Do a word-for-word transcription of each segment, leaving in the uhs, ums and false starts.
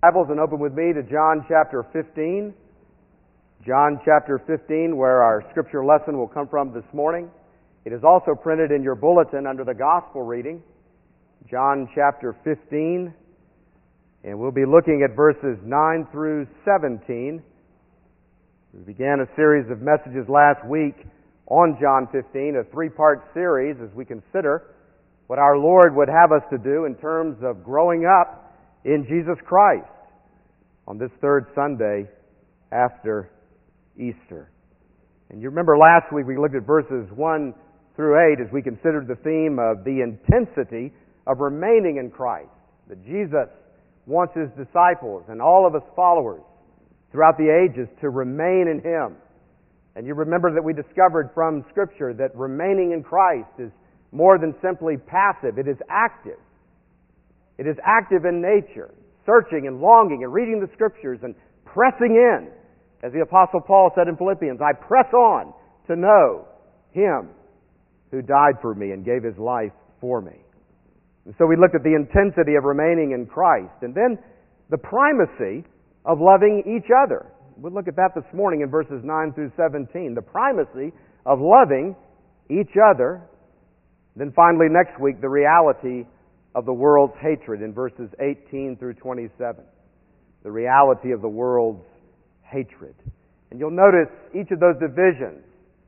Bibles and open with me to John chapter fifteen. John chapter fifteen, where our scripture lesson will come from this morning. It is also printed in your bulletin under the gospel reading. John chapter fifteen, and we'll be looking at verses nine through seventeen. We began a series of messages last week on John fifteen, a three-part series as we consider what our Lord would have us to do in terms of growing up in Jesus Christ on this third Sunday after Easter. And you remember last week we looked at verses one through eight as we considered the theme of the intensity of remaining in Christ. That Jesus wants His disciples and all of us followers throughout the ages to remain in Him. And you remember that we discovered from Scripture that remaining in Christ is more than simply passive. It is active. It is active in nature, searching and longing and reading the Scriptures and pressing in. As the Apostle Paul said in Philippians, I press on to know Him who died for me and gave His life for me. And so we looked at the intensity of remaining in Christ, and then the primacy of loving each other. We'll look at that this morning in verses nine through seventeen. The primacy of loving each other. Then finally next week, the reality of the world's hatred in verses eighteen through twenty-seven. The reality of the world's hatred. And you'll notice each of those divisions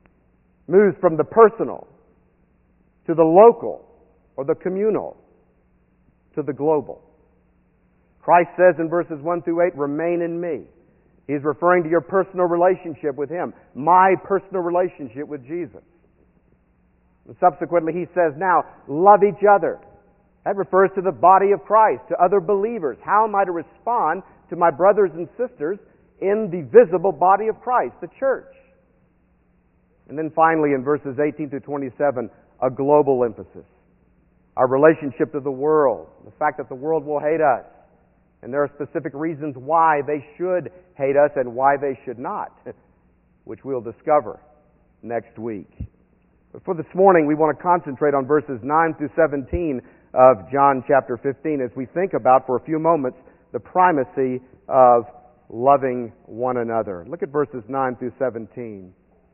moves from the personal to the local or the communal to the global. Christ says in verses one through eight, remain in me. He's referring to your personal relationship with Him, my personal relationship with Jesus. And subsequently He says now, love each other. That refers to the body of Christ, to other believers. How am I to respond to my brothers and sisters in the visible body of Christ, the church? And then finally in verses eighteen through twenty-seven, a global emphasis. Our relationship to the world, the fact that the world will hate us. And there are specific reasons why they should hate us and why they should not, which we'll discover next week. But for this morning, we want to concentrate on verses nine through seventeen of John chapter fifteen as we think about, for a few moments, the primacy of loving one another. Look at verses nine through seventeen.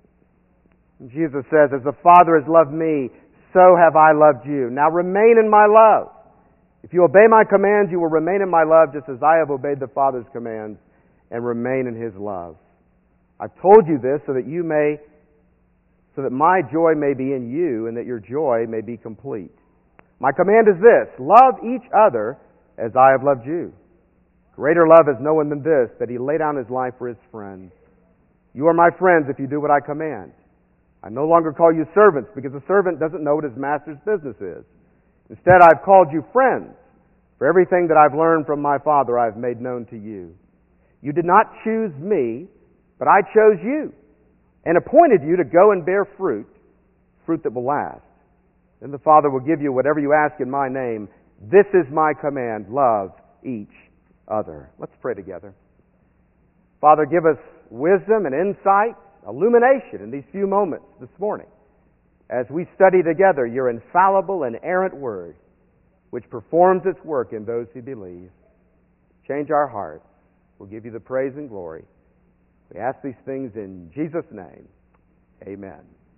Jesus says, as the Father has loved me, so have I loved you. Now remain in my love. If you obey my commands, you will remain in my love, just as I have obeyed the Father's commands and remain in His love. I've told you this so that you may, so that my joy may be in you and that your joy may be complete. My command is this, love each other as I have loved you. Greater love has no one than this, that He lay down His life for His friends. You are my friends if you do what I command. I no longer call you servants, because a servant doesn't know what his master's business is. Instead, I've called you friends. For everything that I've learned from my Father, I've made known to you. You did not choose me, but I chose you, and appointed you to go and bear fruit, fruit that will last. Then the Father will give you whatever you ask in my name. This is my command, love each other. Let's pray together. Father, give us wisdom and insight, illumination in these few moments this morning as we study together your infallible and errant word, which performs its work in those who believe. Change our hearts. We'll give you the praise and glory. We ask these things in Jesus' name. Amen.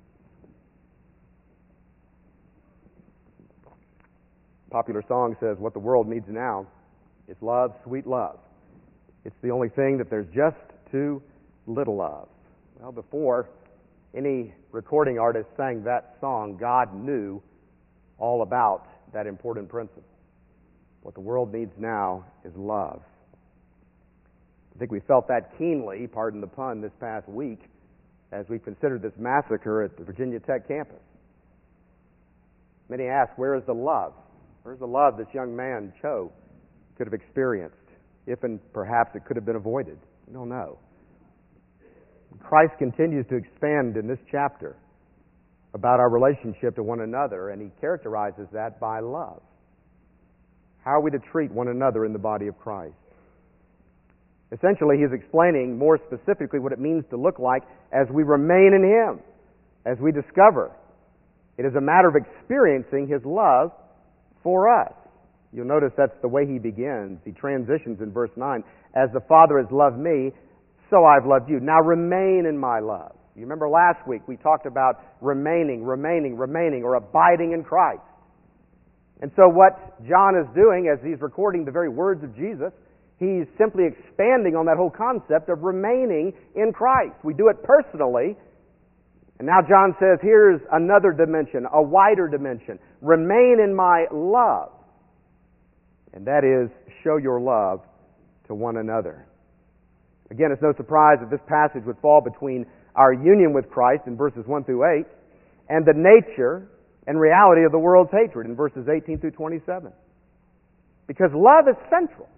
Popular song says, what the world needs now is love, sweet love. It's the only thing that there's just too little of. Well, before any recording artist sang that song, God knew all about that important principle. What the world needs now is love. I think we felt that keenly, pardon the pun, this past week as we considered this massacre at the Virginia Tech campus. Many ask, where is the love? Where's the love this young man, Cho, could have experienced, if and perhaps it could have been avoided? We don't know. Christ continues to expand in this chapter about our relationship to one another, and He characterizes that by love. How are we to treat one another in the body of Christ? Essentially, He's explaining more specifically what it means to look like as we remain in Him, as we discover. It is a matter of experiencing His love for us. You'll notice that's the way he begins. He transitions in verse nine. As the Father has loved me, so I've loved you. Now remain in my love. You remember last week we talked about remaining, remaining, remaining, or abiding in Christ. And so what John is doing as he's recording the very words of Jesus, he's simply expanding on that whole concept of remaining in Christ. We do it personally. And now John says, here's another dimension, a wider dimension. Remain in my love. And that is, show your love to one another. Again, it's no surprise that this passage would fall between our union with Christ in verses one through eight and the nature and reality of the world's hatred in verses eighteen through twenty-seven. Because love is central.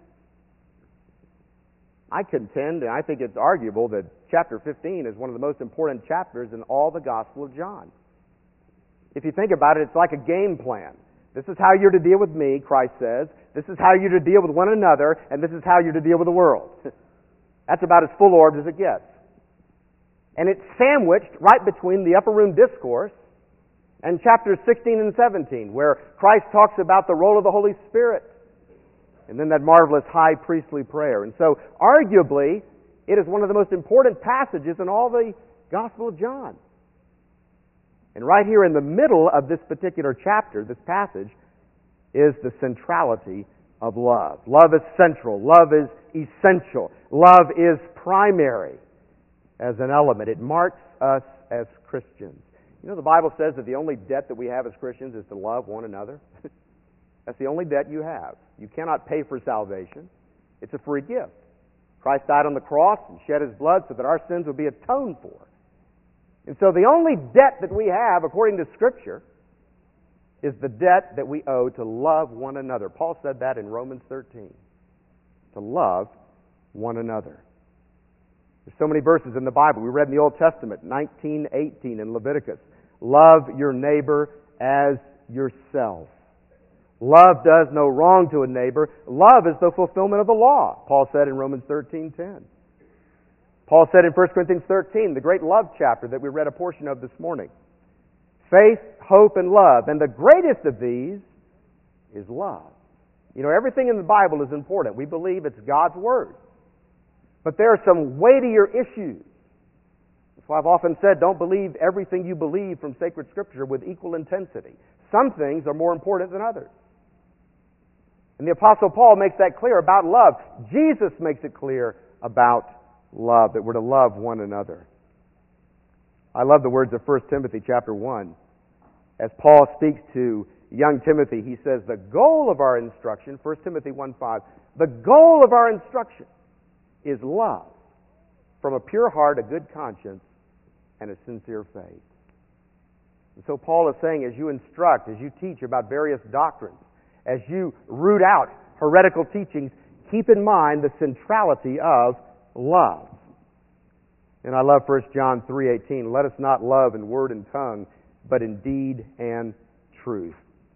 I contend, and I think it's arguable, that chapter fifteen is one of the most important chapters in all the Gospel of John. If you think about it, it's like a game plan. This is how you're to deal with me, Christ says. This is how you're to deal with one another, and this is how you're to deal with the world. That's about as full-orbed as it gets. And it's sandwiched right between the upper room discourse and chapters sixteen and seventeen, where Christ talks about the role of the Holy Spirit. And then that marvelous high priestly prayer. And so, arguably, it is one of the most important passages in all the Gospel of John. And right here in the middle of this particular chapter, this passage, is the centrality of love. Love is central. Love is essential. Love is primary as an element. It marks us as Christians. You know, the Bible says that the only debt that we have as Christians is to love one another. That's the only debt you have. You cannot pay for salvation. It's a free gift. Christ died on the cross and shed His blood so that our sins would be atoned for. And so the only debt that we have, according to Scripture, is the debt that we owe to love one another. Paul said that in Romans thirteen. To love one another. There's so many verses in the Bible. We read in the Old Testament, nineteen eighteen in Leviticus. Love your neighbor as yourself. Love does no wrong to a neighbor. Love is the fulfillment of the law, Paul said in Romans thirteen ten. Paul said in First Corinthians thirteen, the great love chapter that we read a portion of this morning, faith, hope, and love. And the greatest of these is love. You know, everything in the Bible is important. We believe it's God's Word. But there are some weightier issues. That's why I've often said, don't believe everything you believe from sacred Scripture with equal intensity. Some things are more important than others. And the Apostle Paul makes that clear about love. Jesus makes it clear about love, that we're to love one another. I love the words of First Timothy chapter one. As Paul speaks to young Timothy, he says, the goal of our instruction, First Timothy one five, the goal of our instruction is love from a pure heart, a good conscience, and a sincere faith. And so Paul is saying, as you instruct, as you teach about various doctrines, as you root out heretical teachings, keep in mind the centrality of love. And I love First John three eighteen, let us not love in word and tongue, but in deed and truth.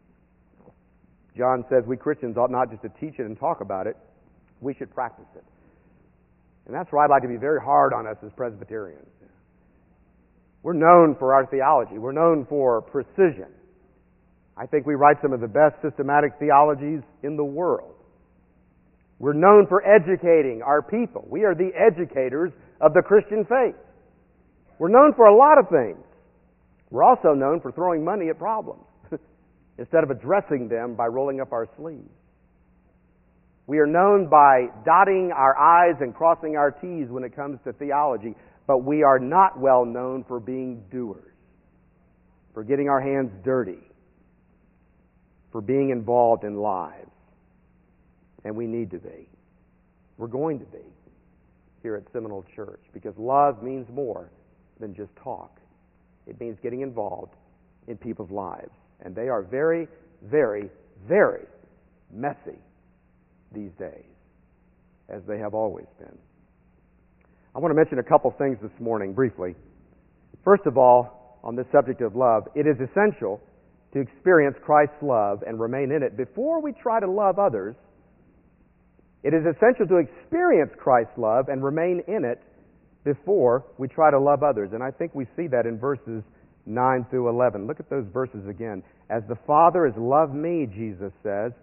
John says we Christians ought not just to teach it and talk about it, we should practice it. And that's where I'd like to be very hard on us as Presbyterians. We're known for our theology. We're known for precision. I think we write some of the best systematic theologies in the world. We're known for educating our people. We are the educators of the Christian faith. We're known for a lot of things. We're also known for throwing money at problems instead of addressing them by rolling up our sleeves. We are known by dotting our I's and crossing our T's when it comes to theology, but we are not well known for being doers, for getting our hands dirty, for being involved in lives. And we need to be. We're going to be here at Seminole Church, because love means more than just talk. It means getting involved in people's lives. And they are very, very, very messy these days, as they have always been. I want to mention a couple things this morning briefly. First of all, on this subject of love, it is essential to experience Christ's love and remain in it before we try to love others. It is essential to experience Christ's love and remain in it before we try to love others. And I think we see that in verses nine through eleven. Look at those verses again. As the Father has loved me, Jesus says,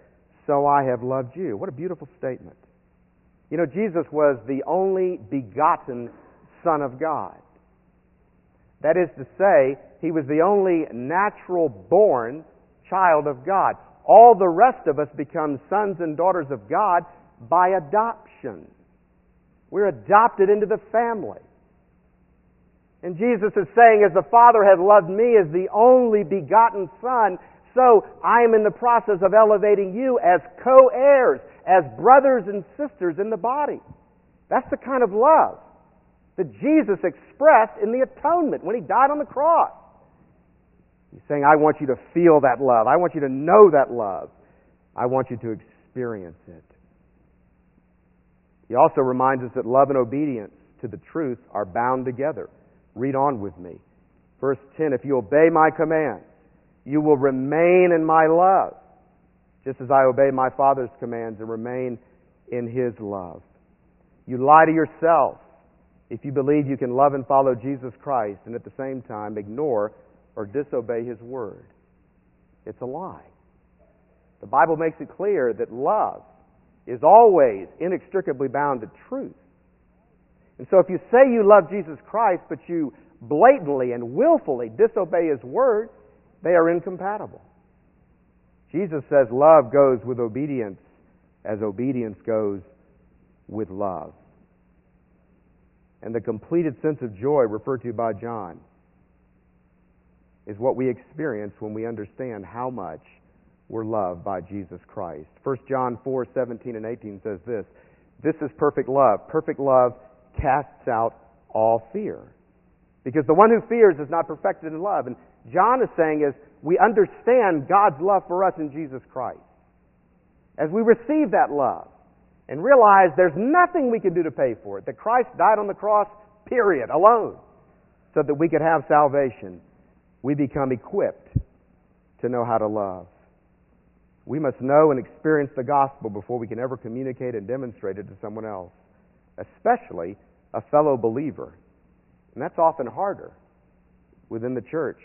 so I have loved you. What a beautiful statement. You know, Jesus was the only begotten Son of God. That is to say, He was the only natural-born child of God. All the rest of us become sons and daughters of God by adoption. We're adopted into the family. And Jesus is saying, as the Father hath loved me as the only begotten Son, so I am in the process of elevating you as co-heirs, as brothers and sisters in the body. That's the kind of love that Jesus expressed in the atonement when He died on the cross. He's saying, I want you to feel that love. I want you to know that love. I want you to experience it. He also reminds us that love and obedience to the truth are bound together. Read on with me. Verse ten, if you obey my commands, you will remain in my love, just as I obey my Father's commands and remain in His love. You lie to yourself if you believe you can love and follow Jesus Christ and at the same time ignore or disobey His word. It's a lie. The Bible makes it clear that love is always inextricably bound to truth. And so if you say you love Jesus Christ, but you blatantly and willfully disobey His word, they are incompatible. Jesus says love goes with obedience as obedience goes with love. And the completed sense of joy referred to by John is what we experience when we understand how much we're loved by Jesus Christ. First John four, seventeen and eighteen says this, this is perfect love. Perfect love casts out all fear. Because the one who fears is not perfected in love. And John is saying is, we understand God's love for us in Jesus Christ. As we receive that love and realize there's nothing we can do to pay for it, that Christ died on the cross, period, alone, so that we could have salvation, we become equipped to know how to love. We must know and experience the gospel before we can ever communicate and demonstrate it to someone else, especially a fellow believer. And that's often harder within the church.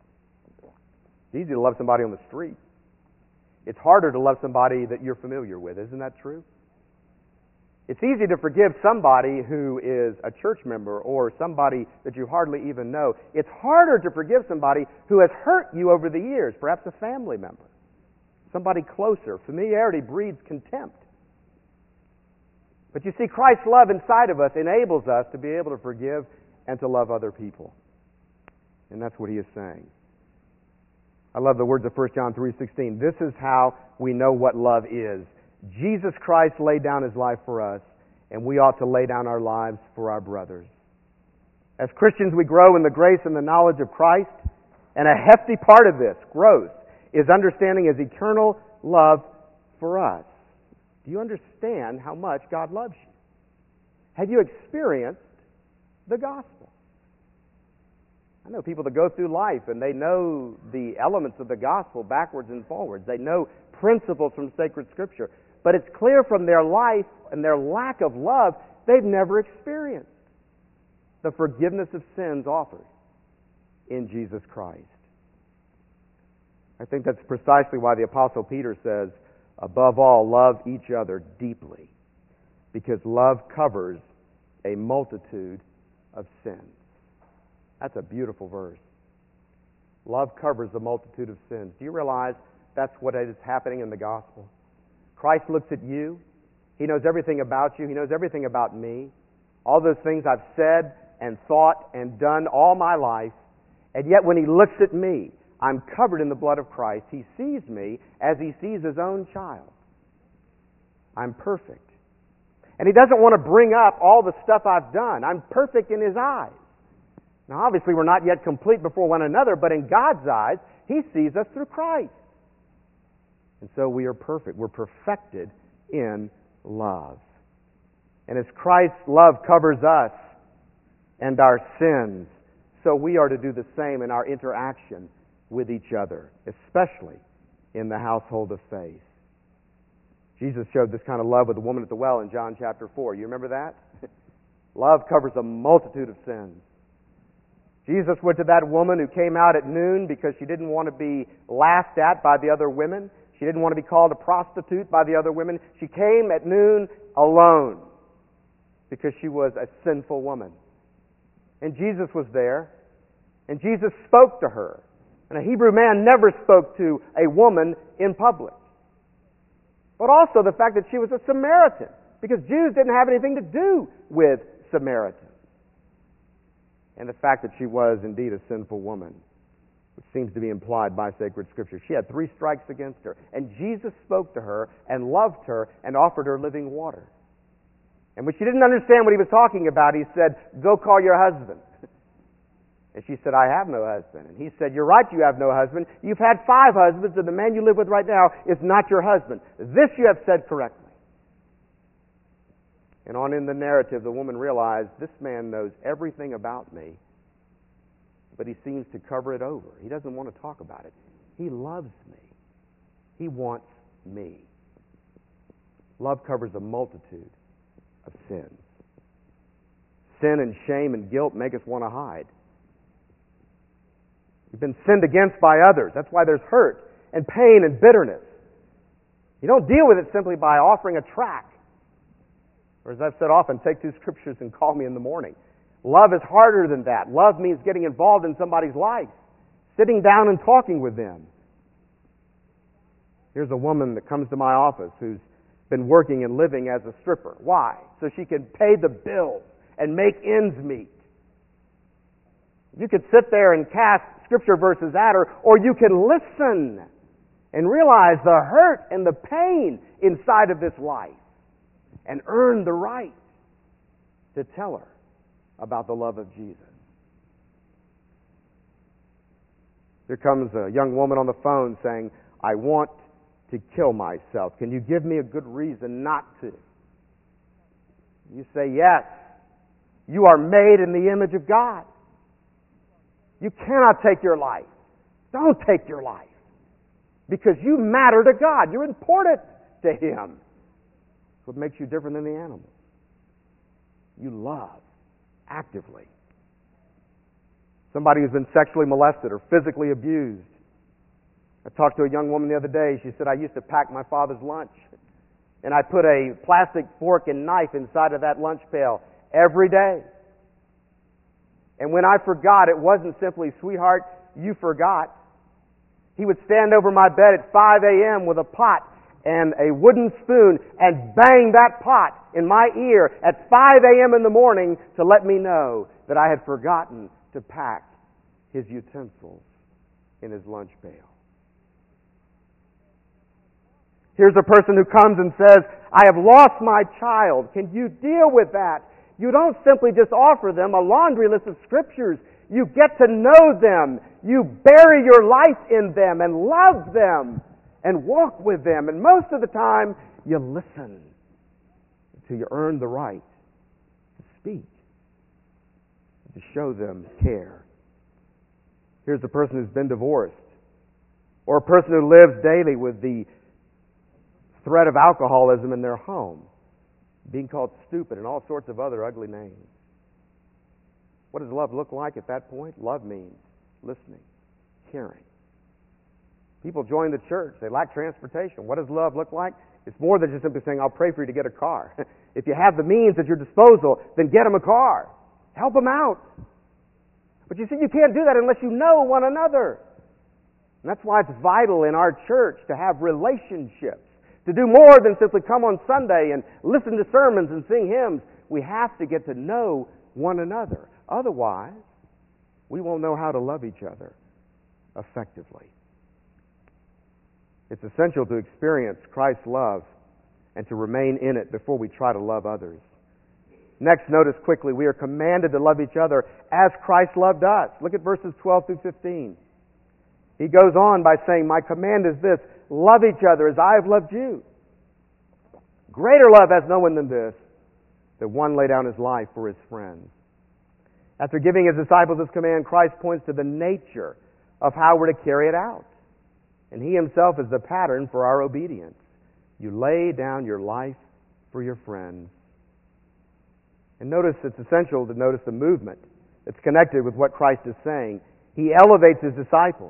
It's easy to love somebody on the street. It's harder to love somebody that you're familiar with. Isn't that true? It's easy to forgive somebody who is a church member or somebody that you hardly even know. It's harder to forgive somebody who has hurt you over the years, perhaps a family member, somebody closer. Familiarity breeds contempt. But you see, Christ's love inside of us enables us to be able to forgive and to love other people. And that's what he is saying. I love the words of First John three sixteen. This is how we know what love is. Jesus Christ laid down His life for us, and we ought to lay down our lives for our brothers. As Christians, we grow in the grace and the knowledge of Christ, and a hefty part of this growth is understanding His eternal love for us. Do you understand how much God loves you? Have you experienced the gospel? I know people that go through life and they know the elements of the gospel backwards and forwards. They know principles from sacred Scripture. But it's clear from their life and their lack of love, they've never experienced the forgiveness of sins offered in Jesus Christ. I think that's precisely why the Apostle Peter says, above all, love each other deeply, because love covers a multitude of sins. That's a beautiful verse. Love covers a multitude of sins. Do you realize that's what is happening in the gospel? Christ looks at you. He knows everything about you. He knows everything about me. All those things I've said and thought and done all my life. And yet when He looks at me, I'm covered in the blood of Christ. He sees me as He sees His own child. I'm perfect. And He doesn't want to bring up all the stuff I've done. I'm perfect in His eyes. Now, obviously, we're not yet complete before one another, but in God's eyes, He sees us through Christ. And so we are perfect. We're perfected in love. And as Christ's love covers us and our sins, so we are to do the same in our interaction with each other, especially in the household of faith. Jesus showed this kind of love with the woman at the well in John chapter four. You remember that? Love covers a multitude of sins. Jesus went to that woman who came out at noon because she didn't want to be laughed at by the other women. She didn't want to be called a prostitute by the other women. She came at noon alone because she was a sinful woman. And Jesus was there, and Jesus spoke to her. And a Hebrew man never spoke to a woman in public. But also the fact that she was a Samaritan, because Jews didn't have anything to do with Samaritans. And the fact that she was indeed a sinful woman, which seems to be implied by sacred Scripture. She had three strikes against her, and Jesus spoke to her and loved her and offered her living water. And when she didn't understand what he was talking about, he said, "Go call your husband." And she said, "I have no husband." And he said, "You're right, you have no husband. You've had five husbands, and the man you live with right now is not your husband. This you have said correctly." And on in the narrative, the woman realized, this man knows everything about me, but he seems to cover it over. He doesn't want to talk about it. He loves me. He wants me. Love covers a multitude of sins. Sin and shame and guilt make us want to hide. You've been sinned against by others. That's why there's hurt and pain and bitterness. You don't deal with it simply by offering a tract. Or as I've said often, take two scriptures and call me in the morning. Love is harder than that. Love means getting involved in somebody's life, sitting down and talking with them. Here's a woman that comes to my office who's been working and living as a stripper. Why? So she can pay the bills and make ends meet. You could sit there and cast scripture verses at her, or you can listen and realize the hurt and the pain inside of this life and earn the right to tell her about the love of Jesus. Here comes a young woman on the phone saying, "I want to kill myself. Can you give me a good reason not to?" You say, "Yes, you are made in the image of God. You cannot take your life. Don't take your life. Because you matter to God. You're important to Him. That's what makes you different than the animals. You love actively. Somebody who's been sexually molested or physically abused. I talked to a young woman the other day. She said, "I used to pack my father's lunch, and I put a plastic fork and knife inside of that lunch pail every day. And when I forgot, it wasn't simply, 'Sweetheart, you forgot.' He would stand over my bed at five a.m. with a pot and a wooden spoon and bang that pot in my ear at five a.m. in the morning to let me know that I had forgotten to pack his utensils in his lunch pail." Here's a person who comes and says, "I have lost my child. Can you deal with that?" You don't simply just offer them a laundry list of scriptures. You get to know them. You bury your life in them and love them and walk with them. And most of the time, you listen until you earn the right to speak, to show them care. Here's a person who's been divorced, or a person who lives daily with the threat of alcoholism in their home, being called stupid and all sorts of other ugly names. What does love look like at that point? Love means listening, caring. People join the church. They lack transportation. What does love look like? It's more than just simply saying, "I'll pray for you to get a car." If you have the means at your disposal, then get them a car. Help them out. But you see, you can't do that unless you know one another. And that's why it's vital in our church to have relationships. To do more than simply come on Sunday and listen to sermons and sing hymns. We have to get to know one another. Otherwise, we won't know how to love each other effectively. It's essential to experience Christ's love and to remain in it before we try to love others. Next, notice quickly, we are commanded to love each other as Christ loved us. Look at verses twelve through fifteen. He goes on by saying, "My command is this, love each other as I have loved you. Greater love has no one than this, that one lay down his life for his friends." After giving his disciples this command, Christ points to the nature of how we're to carry it out. And he himself is the pattern for our obedience. You lay down your life for your friends. And notice it's essential to notice the movement that's connected with what Christ is saying. He elevates his disciples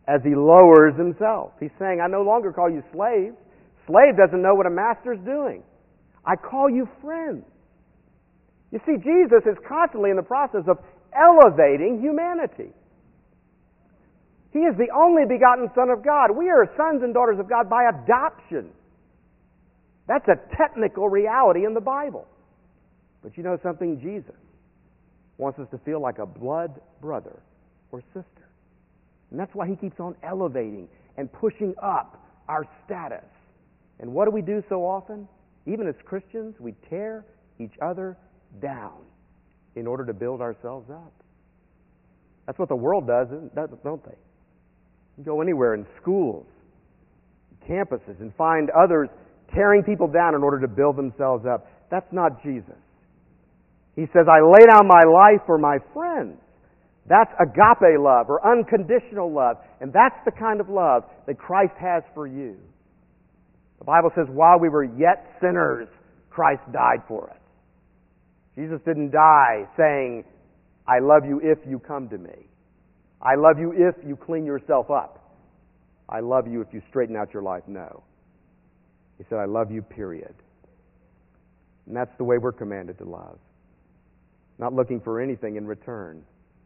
as he lowers himself. He's saying, I no longer call you slaves. Slave doesn't know what a master's doing. I call you friends. You see, Jesus is constantly in the process of elevating humanity. He is the only begotten Son of God. We are sons and daughters of God by adoption. That's a technical reality in the Bible. But you know something? Jesus wants us to feel like a blood brother or sister. And that's why he keeps on elevating and pushing up our status. And what do we do so often? Even as Christians, we tear each other down in order to build ourselves up. That's what the world does, don't they? You go anywhere in schools, campuses, and find others tearing people down in order to build themselves up. That's not Jesus. He says, I lay down my life for my friends. That's agape love or unconditional love. And that's the kind of love that Christ has for you. The Bible says, while we were yet sinners, Christ died for us. Jesus didn't die saying, I love you if you come to me. I love you if you clean yourself up. I love you if you straighten out your life. No. He said, I love you, period. And that's the way we're commanded to love. Not looking for anything in return.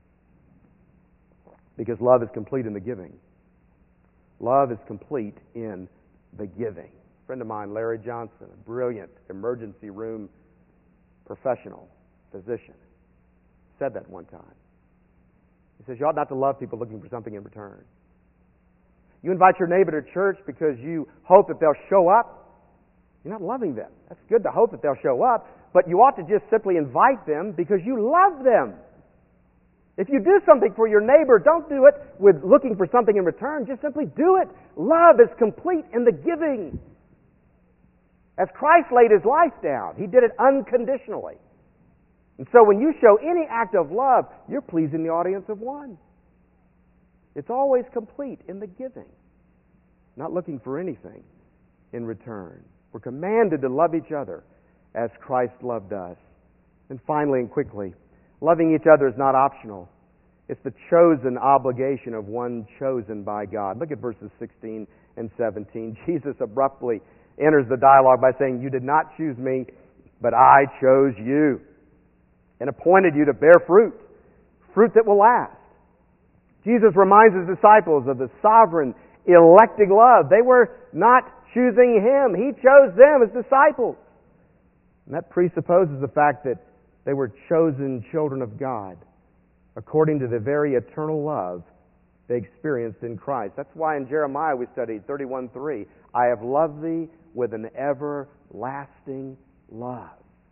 Because love is complete in the giving. Love is complete in the giving. A friend of mine, Larry Johnson, a brilliant emergency room professional, physician, said that one time. He says, you ought not to love people looking for something in return. You invite your neighbor to church because you hope that they'll show up. You're not loving them. That's good to hope that they'll show up, but you ought to just simply invite them because you love them. If you do something for your neighbor, don't do it with looking for something in return. Just simply do it. Love is complete in the giving. As Christ laid his life down, he did it unconditionally. And so when you show any act of love, you're pleasing the audience of one. It's always complete in the giving, not looking for anything in return. We're commanded to love each other as Christ loved us. And finally and quickly, loving each other is not optional. It's the chosen obligation of one chosen by God. Look at verses sixteen and seventeen. Jesus abruptly enters the dialogue by saying, you did not choose me, but I chose you and appointed you to bear fruit, fruit that will last. Jesus reminds his disciples of the sovereign, electing love. They were not choosing him. He chose them as disciples. And that presupposes the fact that they were chosen children of God according to the very eternal love they experienced in Christ. That's why in Jeremiah we studied thirty-one three, I have loved thee with an everlasting love.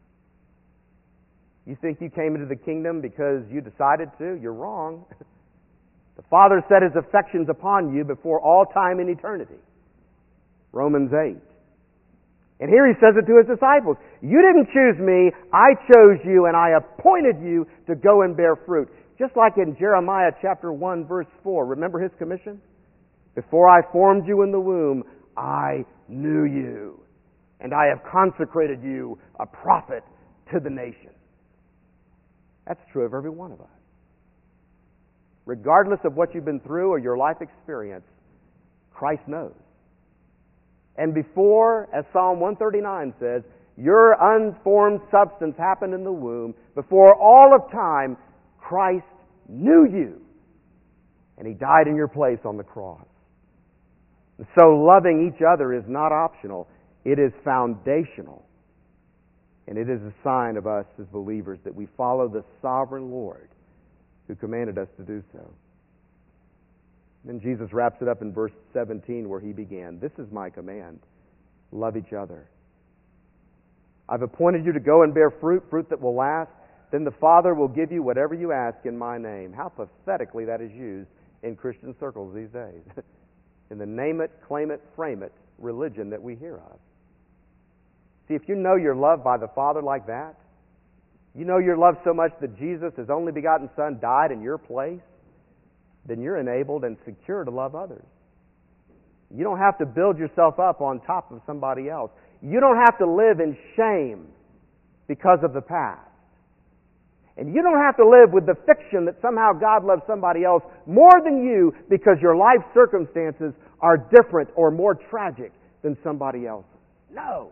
You think you came into the kingdom because you decided to? You're wrong. The Father set his affections upon you before all time and eternity. Romans eight. And here he says it to his disciples. You didn't choose me, I chose you, and I appointed you to go and bear fruit. Just like in Jeremiah chapter one, verse four. Remember his commission? Before I formed you in the womb, I knew you, and I have consecrated you a prophet to the nation. That's true of every one of us. Regardless of what you've been through or your life experience, Christ knows. And before, as Psalm one thirty-nine says, your unformed substance happened in the womb, before all of time, Christ knew you. And he died in your place on the cross. And so loving each other is not optional. It is foundational. And it is a sign of us as believers that we follow the sovereign Lord who commanded us to do so. Then Jesus wraps it up in verse seventeen where he began. This is my command. Love each other. I've appointed you to go and bear fruit, fruit that will last. Then the Father will give you whatever you ask in my name. How pathetically that is used in Christian circles these days. In the name it, claim it, frame it religion that we hear of. See, if you know you're loved by the Father like that, you know you're loved so much that Jesus, his only begotten Son, died in your place, then you're enabled and secure to love others. You don't have to build yourself up on top of somebody else. You don't have to live in shame because of the past. And you don't have to live with the fiction that somehow God loves somebody else more than you because your life circumstances are different or more tragic than somebody else's. No.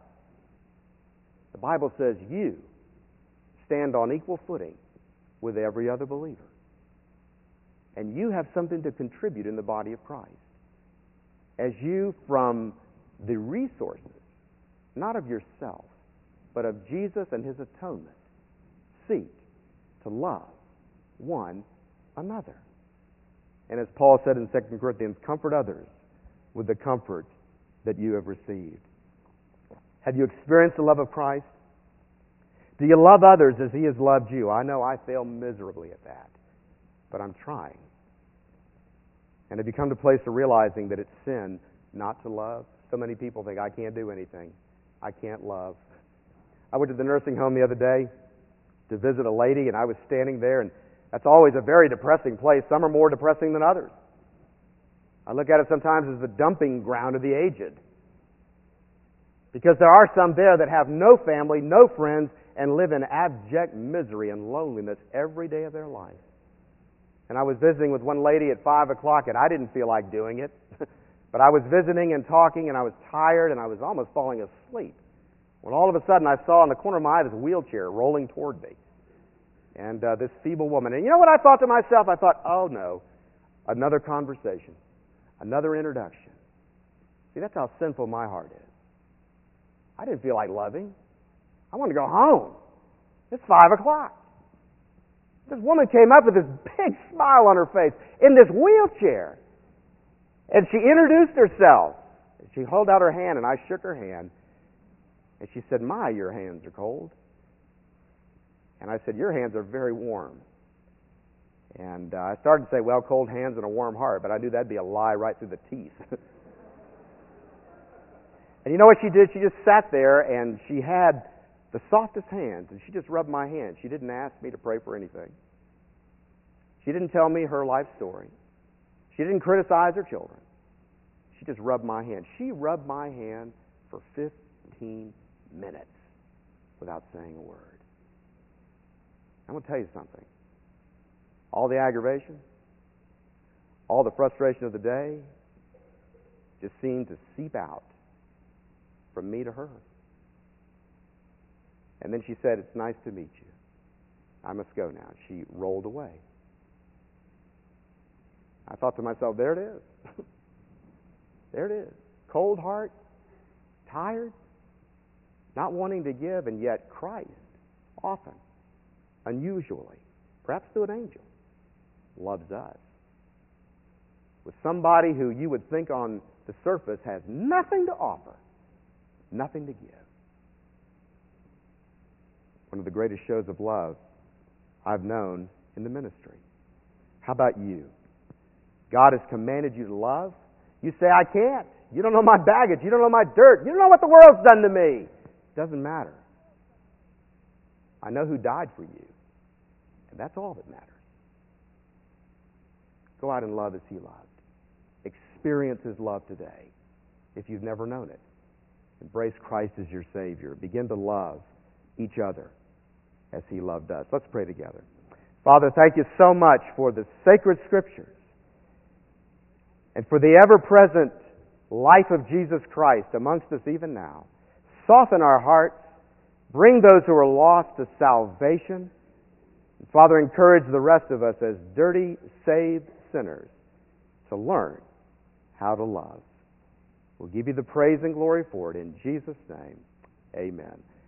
The Bible says you stand on equal footing with every other believer. And you have something to contribute in the body of Christ. As you, from the resources, not of yourself, but of Jesus and His atonement, seek to love one another. And as Paul said in Second Corinthians, comfort others with the comfort that you have received. Have you experienced the love of Christ? Do you love others as He has loved you? I know I fail miserably at that, but I'm trying. And have you come to a place of realizing that it's sin not to love? So many people think, I can't do anything. I can't love. I went to the nursing home the other day to visit a lady, and I was standing there, and that's always a very depressing place. Some are more depressing than others. I look at it sometimes as the dumping ground of the aged. Because there are some there that have no family, no friends, and live in abject misery and loneliness every day of their life. And I was visiting with one lady at five o'clock, and I didn't feel like doing it. But I was visiting and talking, and I was tired, and I was almost falling asleep. When all of a sudden I saw in the corner of my eye this wheelchair rolling toward me. And uh, this feeble woman. And you know what I thought to myself? I thought, oh no, another conversation, another introduction. See, that's how sinful my heart is. I didn't feel like loving. I wanted to go home. It's five o'clock. This woman came up with this big smile on her face in this wheelchair. And she introduced herself. She held out her hand, and I shook her hand. And she said, my, your hands are cold. And I said, your hands are very warm. And uh, I started to say, well, cold hands and a warm heart, but I knew that'd be a lie right through the teeth. And you know what she did? She just sat there, and she had the softest hands, and she just rubbed my hand. She didn't ask me to pray for anything. She didn't tell me her life story. She didn't criticize her children. She just rubbed my hand. She rubbed my hand for fifteen minutes without saying a word. I'm going to tell you something. All the aggravation, all the frustration of the day just seemed to seep out from me to her. And then she said, it's nice to meet you. I must go now. She rolled away. I thought to myself, there it is. There it is. Cold heart, tired, not wanting to give, and yet Christ, often, unusually, perhaps through an angel, loves us. With somebody who you would think on the surface has nothing to offer, nothing to give. One of the greatest shows of love I've known in the ministry. How about you? God has commanded you to love. You say, I can't. You don't know my baggage. You don't know my dirt. You don't know what the world's done to me. It doesn't matter. I know who died for you. And that's all that matters. Go out and love as He loved. Experience His love today if you've never known it. Embrace Christ as your Savior. Begin to love each other as He loved us. Let's pray together. Father, thank you so much for the sacred Scriptures and for the ever-present life of Jesus Christ amongst us even now. Soften our hearts. Bring those who are lost to salvation. And Father, encourage the rest of us as dirty, saved sinners to learn how to love. We'll give you the praise and glory for it in Jesus' name. Amen.